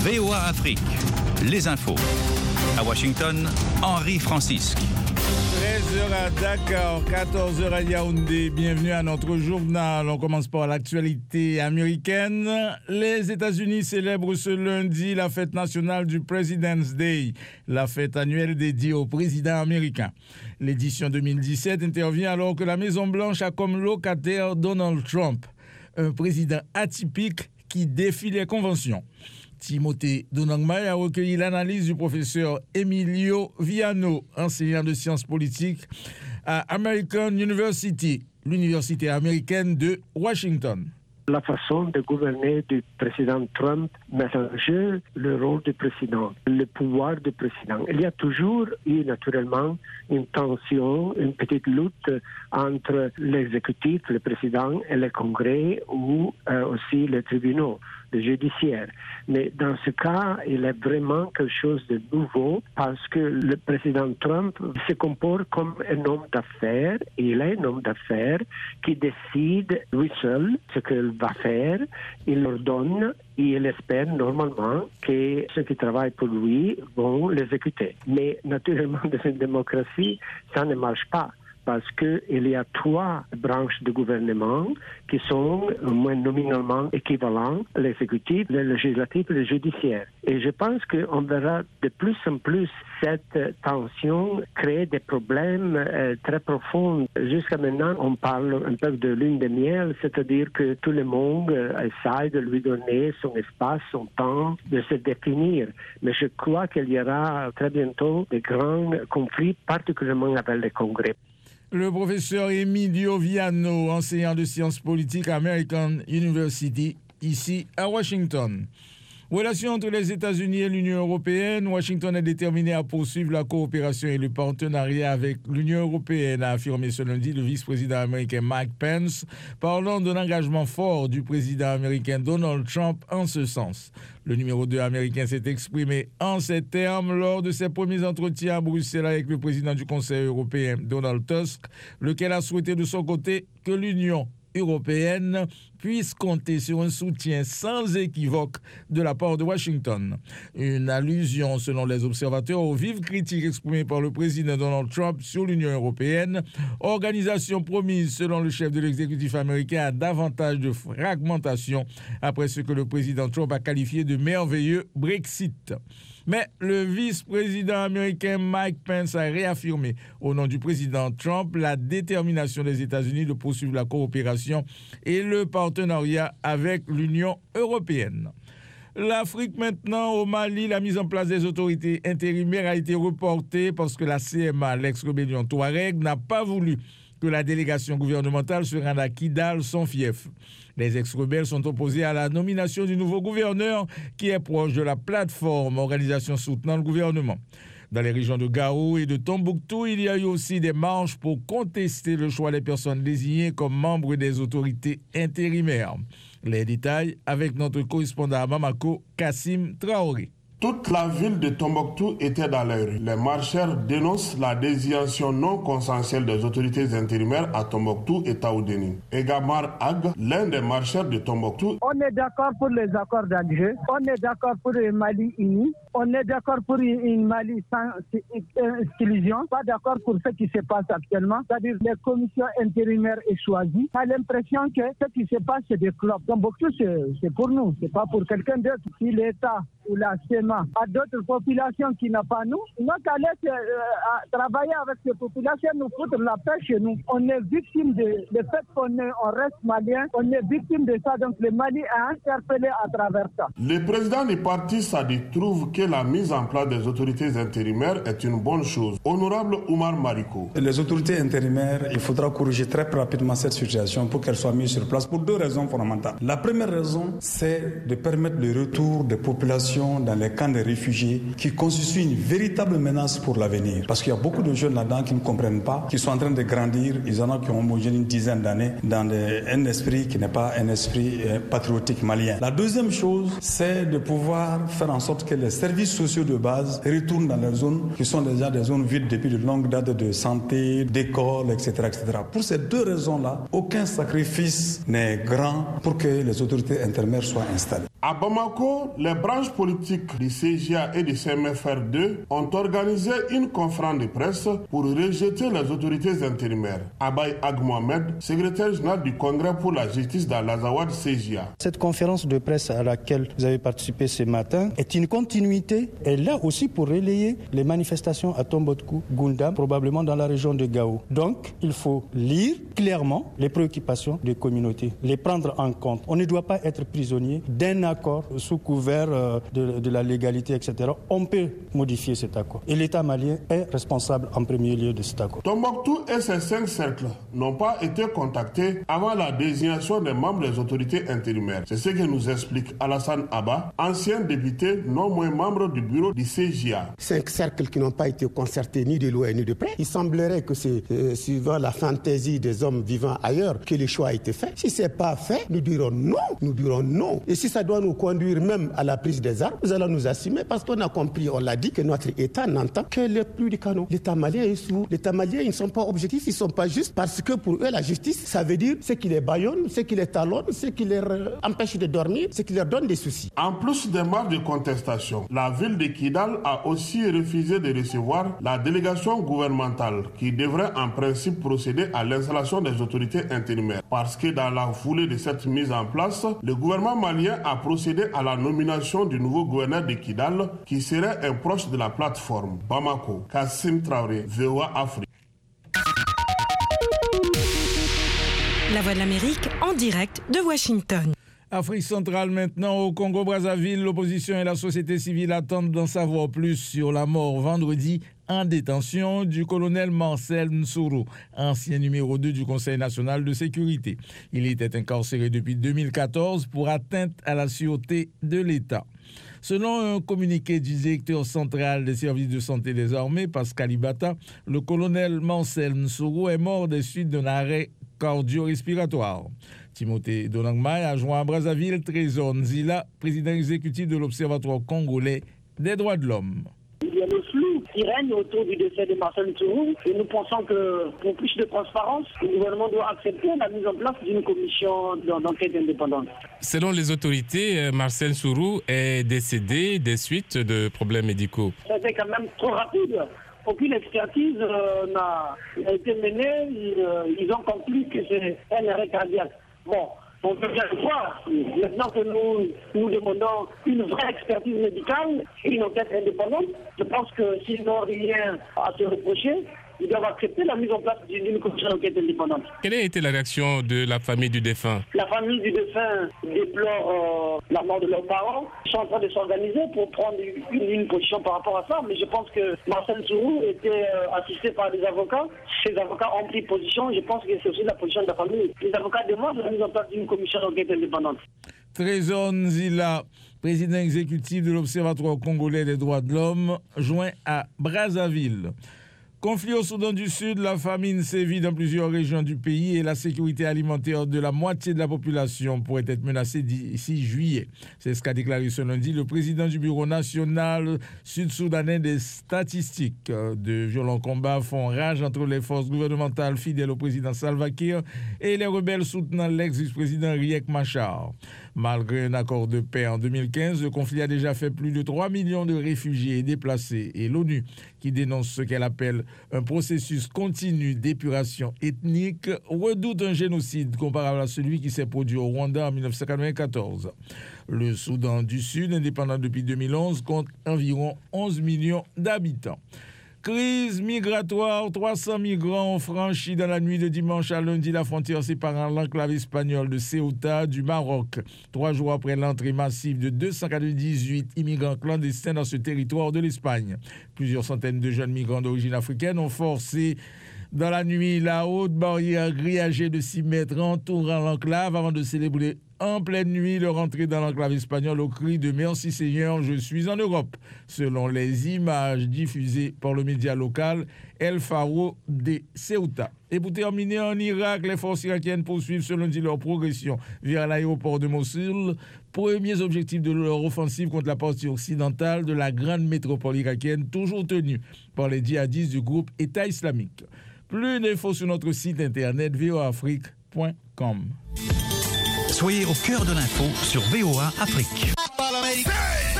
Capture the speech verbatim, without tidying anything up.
V O A Afrique, les infos. À Washington, Henri Francisque. treize heures à Dakar, quatorze heures à Yaoundé. Bienvenue à notre journal. On commence par l'actualité américaine. Les États-Unis célèbrent ce lundi la fête nationale du President's Day, la fête annuelle dédiée au président américain. L'édition deux mille dix-sept intervient alors que la Maison-Blanche a comme locataire Donald Trump, un président atypique qui défie les conventions. Timothée Donangmai a recueilli l'analyse du professeur Emilio Viano, enseignant de sciences politiques à American University, l'université américaine de Washington. La façon de gouverner du président Trump met en jeu le rôle du président, le pouvoir du président. Il y a toujours eu naturellement une tension, une petite lutte entre l'exécutif, le président et le Congrès ou euh, aussi les tribunaux, le judiciaire. Mais dans ce cas, il est vraiment quelque chose de nouveau parce que le président Trump se comporte comme un homme d'affaires. Il est un homme d'affaires qui décide lui seul ce qu'il va faire. Il ordonne et il espère normalement que ceux qui travaillent pour lui vont l'exécuter. Mais naturellement, dans une démocratie, ça ne marche pas. Parce qu'il y a trois branches de gouvernement qui sont au moins nominalement équivalents, l'exécutif, le législatif et le judiciaire. Et je pense qu'on verra de plus en plus cette tension créer des problèmes euh, très profonds. Jusqu'à maintenant, on parle un peu de lune de miel, c'est-à-dire que tout le monde euh, essaie de lui donner son espace, son temps, de se définir. Mais je crois qu'il y aura très bientôt de grands conflits, particulièrement avec le Congrès. Le professeur Emilio Viano, enseignant de sciences politiques à American University, ici à Washington. Relation entre les États-Unis et l'Union européenne, Washington est déterminé à poursuivre la coopération et le partenariat avec l'Union européenne, a affirmé ce lundi le vice-président américain Mike Pence, parlant d'un engagement fort du président américain Donald Trump en ce sens. Le numéro deux américain s'est exprimé en ces termes lors de ses premiers entretiens à Bruxelles avec le président du Conseil européen Donald Tusk, lequel a souhaité de son côté que l'Union européenne puisse compter sur un soutien sans équivoque de la part de Washington. Une allusion, selon les observateurs, aux vives critiques exprimées par le président Donald Trump sur l'Union européenne, organisation promise, selon le chef de l'exécutif américain, à davantage de fragmentation après ce que le président Trump a qualifié de merveilleux Brexit. Mais le vice-président américain Mike Pence a réaffirmé au nom du président Trump la détermination des États-Unis de poursuivre la coopération et le partenariat avec l'Union européenne. L'Afrique maintenant, au Mali, la mise en place des autorités intérimaires a été reportée parce que la C M A, l'ex-rébellion Touareg, n'a pas voulu que la délégation gouvernementale se rende à Kidal, son fief. Les ex-rebelles sont opposés à la nomination du nouveau gouverneur qui est proche de la plateforme, organisation soutenant le gouvernement. Dans les régions de Gao et de Tombouctou, il y a eu aussi des marches pour contester le choix des personnes désignées comme membres des autorités intérimaires. Les détails avec notre correspondant à Bamako, Kassim Traoré. Toute la ville de Tombouctou était dans les rues. Les marcheurs dénoncent la désignation non consensuelle des autorités intérimaires à Tombouctou et Taoudéni. Egamar Ag, l'un des marcheurs de Tombouctou. On est d'accord pour les accords d'Alger, on est d'accord pour le Mali uni, on est d'accord pour une Mali sans exclusion, pas d'accord pour ce qui se passe actuellement, c'est-à-dire les commissions intérimaires est choisies. On a l'impression que ce qui se passe, c'est des clubs. Tombouctou, c'est, c'est pour nous, c'est pas pour quelqu'un d'autre. Si l'État ou la C M A à d'autres populations qui n'ont pas nous, nous allons euh, travailler avec ces populations, nous foutre la paix chez nous. On est victime de, de fait qu'on est, on reste malien, on est victime de ça, donc le Mali a interpellé à travers ça. Le président du parti Sadi trouve que la mise en place des autorités intérimaires est une bonne chose. Honorable Oumar Mariko. Les autorités intérimaires, il faudra corriger très rapidement cette situation pour qu'elles soient mises sur place pour deux raisons fondamentales. La première raison, c'est de permettre le retour des populations dans les camps de réfugiés qui constituent une véritable menace pour l'avenir. Parce qu'il y a beaucoup de jeunes là-dedans qui ne comprennent pas, qui sont en train de grandir. Ils en ont qui ont homogène une dizaine d'années dans des, un esprit qui n'est pas un esprit euh, patriotique malien. La deuxième chose, c'est de pouvoir faire en sorte que les services sociaux de base retournent dans leurs zones qui sont déjà des zones vides depuis de longues dates de santé, d'école, et cetera, et cetera. Pour ces deux raisons-là, aucun sacrifice n'est grand pour que les autorités intérimaires soient installées. À Bamako, les branches politiques du C G A et du C M F R deux ont organisé une conférence de presse pour rejeter les autorités intérimaires. Abay Ag Mohamed, secrétaire général du Congrès pour la justice d'Al-Azawad C G A. Cette conférence de presse à laquelle vous avez participé ce matin est une continuité, et là aussi pour relayer les manifestations à Tombouctou, Goundam, probablement dans la région de Gao. Donc, il faut lire clairement les préoccupations des communautés, les prendre en compte. On ne doit pas être prisonnier d'un accord sous couvert de, de la légalité, et cetera. On peut modifier cet accord. Et l'État malien est responsable en premier lieu de cet accord. Tombouctou et ses cinq cercles n'ont pas été contactés avant la désignation des membres des autorités intérimaires. C'est ce que nous explique Alassane Abba, ancien député non moins membre du bureau du C G A. Cinq cercles qui n'ont pas été concertés ni de loin ni de près. Il semblerait que c'est euh, suivant la fantaisie des hommes vivant ailleurs que le choix a été fait. Si ce n'est pas fait, nous dirons non. Nous dirons non. Et si ça doit nous conduire même à la prise des armes, nous allons nous assumer parce qu'on a compris, on l'a dit, que notre État n'entend que le plus du canon. L'État malien est sourd. L'État malien, ils ne sont pas objectifs, ils ne sont pas justes parce que pour eux, la justice, ça veut dire ce qui les bâillonne, ce qui les talonne, ce qui les empêche de dormir, ce qui leur donne des soucis. En plus des marches de contestation, la ville de Kidal a aussi refusé de recevoir la délégation gouvernementale qui devrait en principe procéder à l'installation des autorités intérimaires. Parce que dans la foulée de cette mise en place, le gouvernement malien a procédé à la nomination du nouveau gouverneur de Kidal qui serait un proche de la plateforme. Bamako, Kassim Traoré, V O A Afrique. La Voix de l'Amérique en direct de Washington. Afrique centrale maintenant, au Congo-Brazzaville, l'opposition et la société civile attendent d'en savoir plus sur la mort vendredi en détention du colonel Marcel Nsuru, ancien numéro deux du Conseil national de sécurité. Il était incarcéré depuis deux mille quatorze pour atteinte à la sûreté de l'État. Selon un communiqué du directeur central des services de santé des armées, Pascal Ibata, le colonel Marcel Nsuru est mort des suites d'un arrêt cardio-respiratoire. Timothée Donangmai a joint à Brazzaville Trésor Nzila, président exécutif de l'Observatoire congolais des droits de l'homme. Il y a le flou qui règne autour du décès de Marcel Nsuru et nous pensons que pour plus de transparence, le gouvernement doit accepter la mise en place d'une commission d'enquête indépendante. Selon les autorités, Marcel Nsuru est décédé des suites de problèmes médicaux. C'était quand même trop rapide. Aucune expertise euh, n'a, n'a été menée. Ils, euh, ils ont conclu que c'est un arrêt cardiaque. Bon, on peut bien le croire. Maintenant que nous, nous demandons une vraie expertise médicale et une enquête indépendante, je pense que s'ils n'ont rien à se reprocher, ils doivent accepter la mise en place d'une commission d'enquête indépendante. Quelle a été la réaction de la famille du défunt? La famille du défunt déplore euh, la mort de leurs parents. Ils sont en train de s'organiser pour prendre une, une position par rapport à ça. Mais je pense que Marcel Nsuru était euh, assisté par des avocats. Ces avocats ont pris position. Je pense que c'est aussi la position de la famille. Les avocats demandent la mise en place d'une commission d'enquête indépendante. Trésor Nzila, président exécutif de l'Observatoire congolais des droits de l'homme, joint à Brazzaville. Conflit au Soudan du Sud, la famine sévit dans plusieurs régions du pays et la sécurité alimentaire de la moitié de la population pourrait être menacée d'ici juillet. C'est ce qu'a déclaré ce lundi le président du Bureau national sud-soudanais des statistiques. De violents combats font rage entre les forces gouvernementales fidèles au président Salva Kiir et les rebelles soutenant l'ex-vice-président Riek Machar. Malgré un accord de paix en deux mille quinze, le conflit a déjà fait plus de trois millions de réfugiés et déplacés et l'ONU, qui dénonce ce qu'elle appelle un processus continu d'épuration ethnique, redoute un génocide comparable à celui qui s'est produit au Rwanda en dix-neuf cent quatre-vingt-quatorze. Le Soudan du Sud, indépendant depuis deux mille onze, compte environ onze millions d'habitants. Crise migratoire, trois cents migrants ont franchi dans la nuit de dimanche à lundi la frontière séparant l'enclave espagnole de Ceuta du Maroc. Trois jours après l'entrée massive de deux cent quatre-vingt-dix-huit immigrants clandestins dans ce territoire de l'Espagne. Plusieurs centaines de jeunes migrants d'origine africaine ont forcé dans la nuit la haute barrière grillagée de six mètres entourant l'enclave avant de célébrer en pleine nuit leur entrée dans l'enclave espagnole au cri de « Merci Seigneur, je suis en Europe », selon les images diffusées par le média local El Faro de Ceuta. Et pour terminer, en Irak, les forces irakiennes poursuivent ce lundi leur progression vers l'aéroport de Mossoul, premiers objectifs de leur offensive contre la partie occidentale de la grande métropole irakienne, toujours tenue par les djihadistes du groupe État islamique. Plus d'infos sur notre site internet v o afrique point com. Soyez au cœur de l'info sur V O A Afrique.